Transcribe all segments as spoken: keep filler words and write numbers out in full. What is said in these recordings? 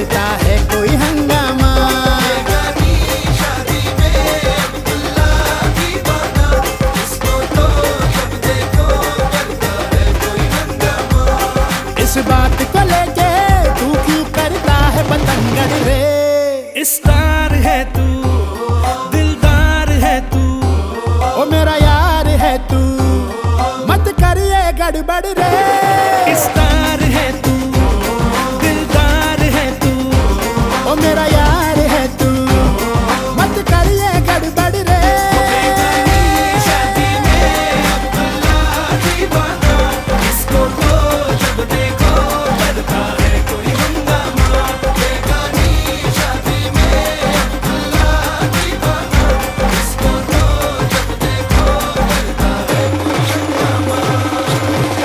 करता है कोई हंगामा। शादी में अब्दुल्ला दीवाना, इसको तो जब देखो करता है कोई हंगामा। इस बात को लेके तू क्यों करता है बतंगड़ रे? स्टार है तू, दिलदार है तू, ओ मेरा यार है तू, मत करिए गड़बड़ रे। स्टार है तू, दिलदार है तू, ओ मेरा यार है तू, मत करिए गड़बड़ रे। शादी में अब्दुल्ला दीवाना, इसको तो जब देखो करता है कोई हंगामा। बेगानी शादी में अब्दुल्ला दीवाना, इसको तो जब देखो करता है कोई हंगामा।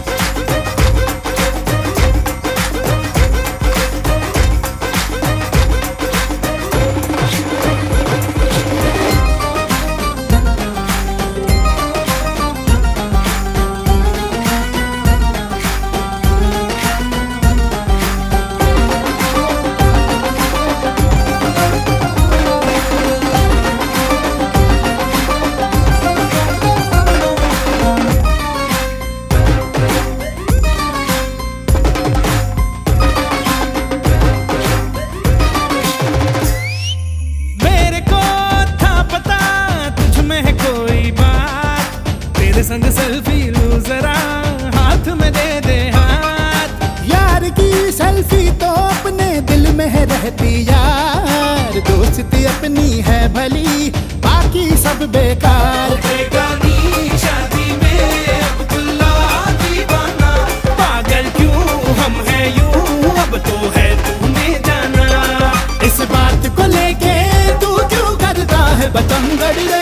मेरे को था पता तुझ में है कोई बात, तेरे संग सेल्फी लूं जरा, हाथ में दे दे हाथ। यार की सेल्फी तो अपने दिल में है रहती यार, दोस्ती अपनी है भली बाकी सब बेकार। बेगानी शादी में अब्दुल्ला दीवाना, पागल क्यों हम हैं यूं, अब तो है तूने जाना। इस बात को लेके तू क्यों करता है बतंगड़ रे?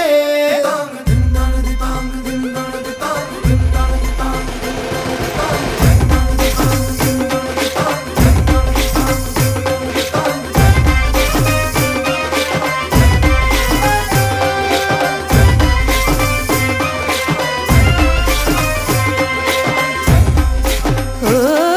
ओ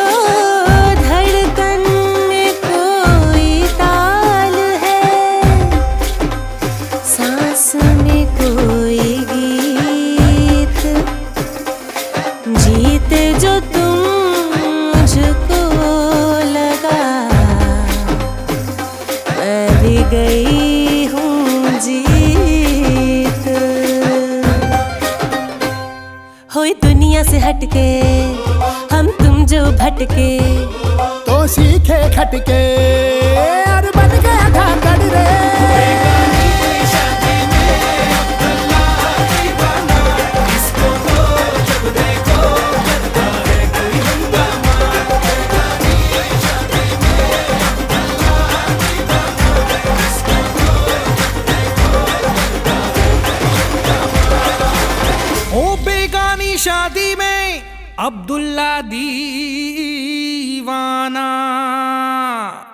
धड़कन में कोई ताल है, सांस में कोई गीत, जीत जो तुम मुझको लगा, मैं भी गई हूँ जीत। होई दुनिया से हटके हम तुम जो भटके, तो सीखे खटके और बन गया धाकड़ रे। शादी में अब्दुल्ला दीवाना, इसको तो जब देखो करता है कोई हंगामा। बेगानी शादी में अब्दुल्ला दीवाना, इसको तो जब देखो करता है कोई हंगामा। ओ बेगानी शादी में अब्दुल्ला दीवाना।